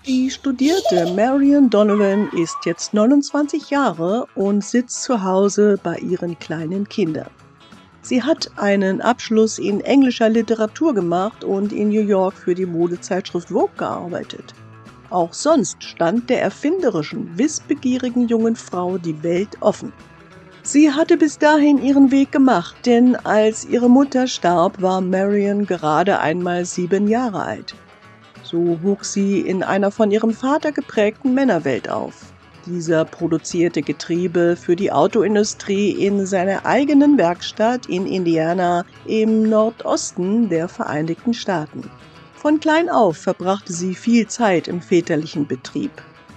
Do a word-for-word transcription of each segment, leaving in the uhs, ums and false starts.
Die studierte Marion Donovan ist jetzt neunundzwanzig Jahre und sitzt zu Hause bei ihren kleinen Kindern. Sie hat einen Abschluss in englischer Literatur gemacht und in New York für die Modezeitschrift Vogue gearbeitet. Auch sonst stand der erfinderischen, wissbegierigen jungen Frau die Welt offen. Sie hatte bis dahin ihren Weg gemacht, denn als ihre Mutter starb, war Marion gerade einmal sieben Jahre alt. So wuchs sie in einer von ihrem Vater geprägten Männerwelt auf. Dieser produzierte Getriebe für die Autoindustrie in seiner eigenen Werkstatt in Indiana im Nordosten der Vereinigten Staaten. Von klein auf verbrachte sie viel Zeit im väterlichen Betrieb.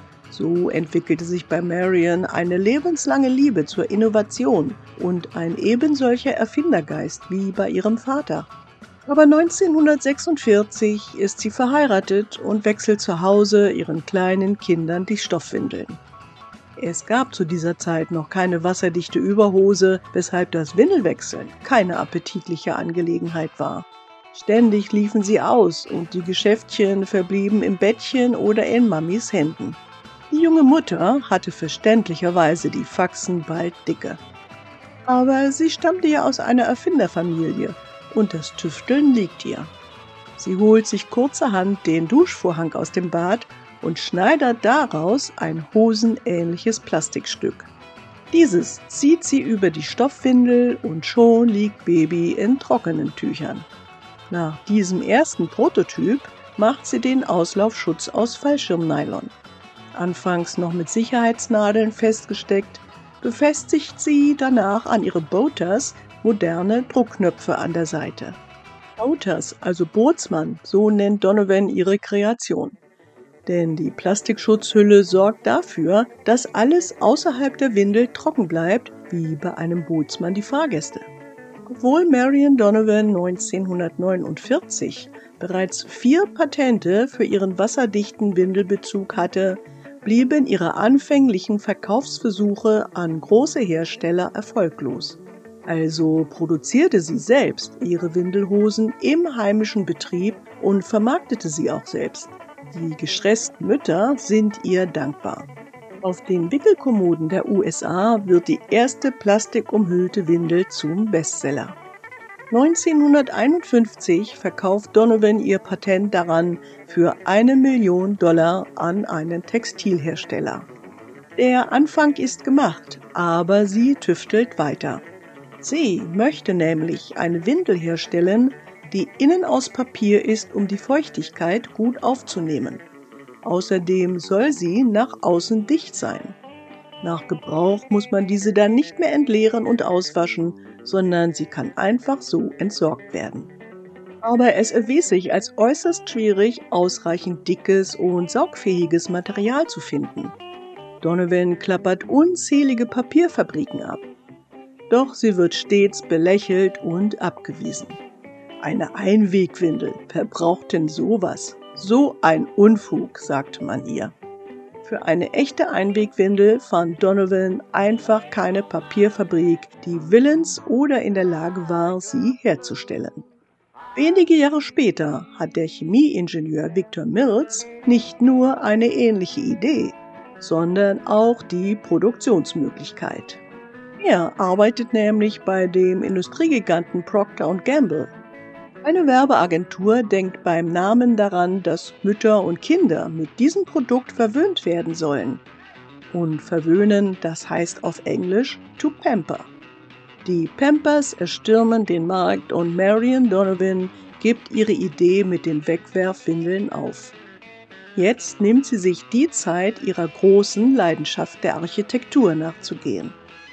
So entwickelte sich bei Marion eine lebenslange Liebe zur Innovation und ein ebensolcher Erfindergeist wie bei ihrem Vater. Aber neunzehnhundertsechsundvierzig ist sie verheiratet und wechselt zu Hause ihren kleinen Kindern die Stoffwindeln. Es gab zu dieser Zeit noch keine wasserdichte Überhose, weshalb das Windelwechseln keine appetitliche Angelegenheit war. Ständig liefen sie aus und die Geschäftchen verblieben im Bettchen oder in Mamis Händen. Die junge Mutter hatte verständlicherweise die Faxen bald dicke. Aber sie stammte ja aus einer Erfinderfamilie und das Tüfteln liegt ihr. Sie holt sich kurzerhand den Duschvorhang aus dem Bad und schneidert daraus ein hosenähnliches Plastikstück. Dieses zieht sie über die Stoffwindel und schon liegt Baby in trockenen Tüchern. Nach diesem ersten Prototyp macht sie den Auslaufschutz aus Fallschirmnylon. Anfangs noch mit Sicherheitsnadeln festgesteckt, befestigt sie danach an ihre Boaters moderne Druckknöpfe an der Seite. Boaters, also Bootsmann, so nennt Donovan ihre Kreation. Denn die Plastikschutzhülle sorgt dafür, dass alles außerhalb der Windel trocken bleibt, wie bei einem Bootsmann die Fahrgäste. Obwohl Marion Donovan neunzehnhundertneunundvierzig bereits vier Patente für ihren wasserdichten Windelbezug hatte, blieben ihre anfänglichen Verkaufsversuche an große Hersteller erfolglos. Also produzierte sie selbst ihre Windelhosen im heimischen Betrieb und vermarktete sie auch selbst. Die gestressten Mütter sind ihr dankbar. Auf den Wickelkommoden der U S A wird die erste plastikumhüllte Windel zum Bestseller. neunzehnhunderteinundfünfzig verkauft Donovan ihr Patent daran für eine Million Dollar an einen Textilhersteller. Der Anfang ist gemacht, aber sie tüftelt weiter. Sie möchte nämlich eine Windel herstellen, die innen aus Papier ist, um die Feuchtigkeit gut aufzunehmen. Außerdem soll sie nach außen dicht sein. Nach Gebrauch muss man diese dann nicht mehr entleeren und auswaschen, sondern sie kann einfach so entsorgt werden. Aber es erwies sich als äußerst schwierig, ausreichend dickes und saugfähiges Material zu finden. Donovan klappert unzählige Papierfabriken ab. Doch sie wird stets belächelt und abgewiesen. Eine Einwegwindel, wer braucht denn sowas? So ein Unfug, sagte man ihr. Für eine echte Einwegwindel fand Donovan einfach keine Papierfabrik, die willens oder in der Lage war, sie herzustellen. Wenige Jahre später hat der Chemieingenieur Victor Mills nicht nur eine ähnliche Idee, sondern auch die Produktionsmöglichkeit. Er arbeitet nämlich bei dem Industriegiganten Procter und Gamble. Eine Werbeagentur denkt beim Namen daran, dass Mütter und Kinder mit diesem Produkt verwöhnt werden sollen. Und verwöhnen, das heißt auf Englisch to pamper. Die Pampers erstürmen den Markt und Marion Donovan gibt ihre Idee mit den Wegwerfwindeln auf. Jetzt nimmt sie sich die Zeit ihrer großen Leidenschaft der Architektur nachzugehen.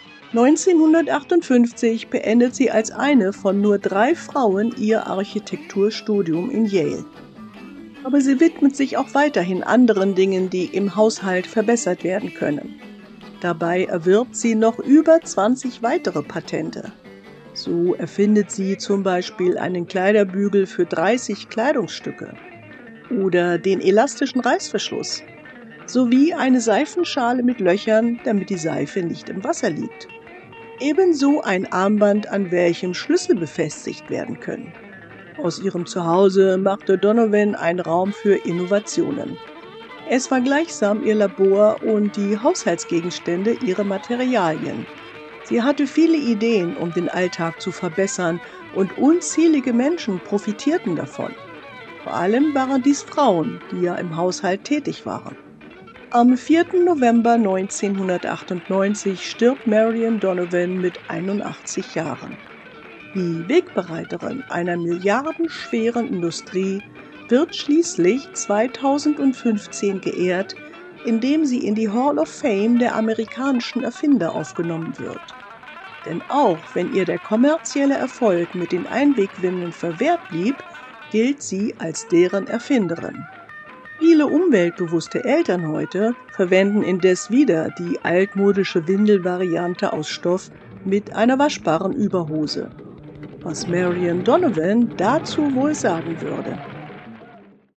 neunzehnhundertachtundfünfzig beendet sie als eine von nur drei Frauen ihr Architekturstudium in Yale. Aber sie widmet sich auch weiterhin anderen Dingen, die im Haushalt verbessert werden können. Dabei erwirbt sie noch über zwanzig weitere Patente. So erfindet sie zum Beispiel einen Kleiderbügel für dreißig Kleidungsstücke oder den elastischen Reißverschluss sowie eine Seifenschale mit Löchern, damit die Seife nicht im Wasser liegt. Ebenso ein Armband, an welchem Schlüssel befestigt werden können. Aus ihrem Zuhause machte Donovan einen Raum für Innovationen. Es war gleichsam ihr Labor und die Haushaltsgegenstände ihre Materialien. Sie hatte viele Ideen, um den Alltag zu verbessern, und unzählige Menschen profitierten davon. Vor allem waren dies Frauen, die ja im Haushalt tätig waren. Am vierten November neunzehnhundertachtundneunzig stirbt Marion Donovan mit einundachtzig Jahren. Die Wegbereiterin einer milliardenschweren Industrie wird schließlich zweitausendfünfzehn geehrt, indem sie in die Hall of Fame der amerikanischen Erfinder aufgenommen wird. Denn auch wenn ihr der kommerzielle Erfolg mit den Einwegwindeln verwehrt blieb, gilt sie als deren Erfinderin. Viele umweltbewusste Eltern heute verwenden indes wieder die altmodische Windelvariante aus Stoff mit einer waschbaren Überhose. Was Marion Donovan dazu wohl sagen würde.